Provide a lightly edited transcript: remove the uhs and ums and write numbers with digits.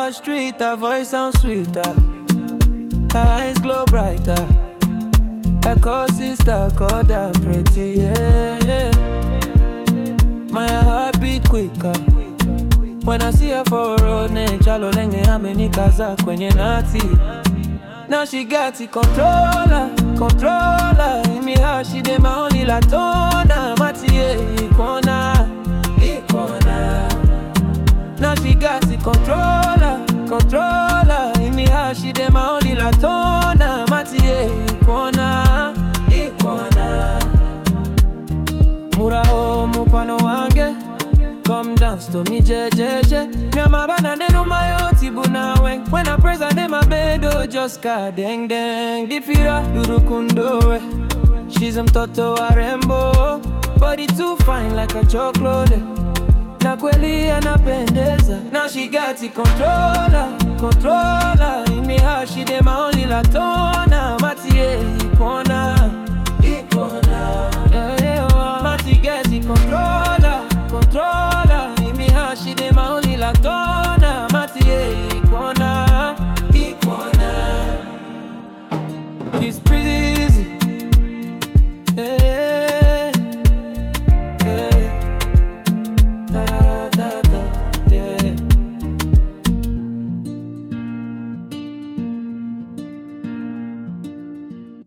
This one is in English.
our street, her voice sounds sweeter. Her eyes glow brighter. Her co-sister called her pretty, yeah. My heart beat quicker when I see her for a road. Chalo lenge amenikaza kwenye nati. Now she got it, controller. In me heart she dey my only latona. Matie ikona. Now she got it, controller. In me heart she dey my only latona. Matie ikona. Murao mupano wange, come dance to me, jejeje. Nyamabana nenu mayoti bunawe. When I praise her, they my bedo just ka deng deng. Difira yurukundowe. She's mtoto wa rembo, body too fine like a chocolate. Na kweli anapendeza. Now she got it, controller. In me heart she dey my only latona. Matie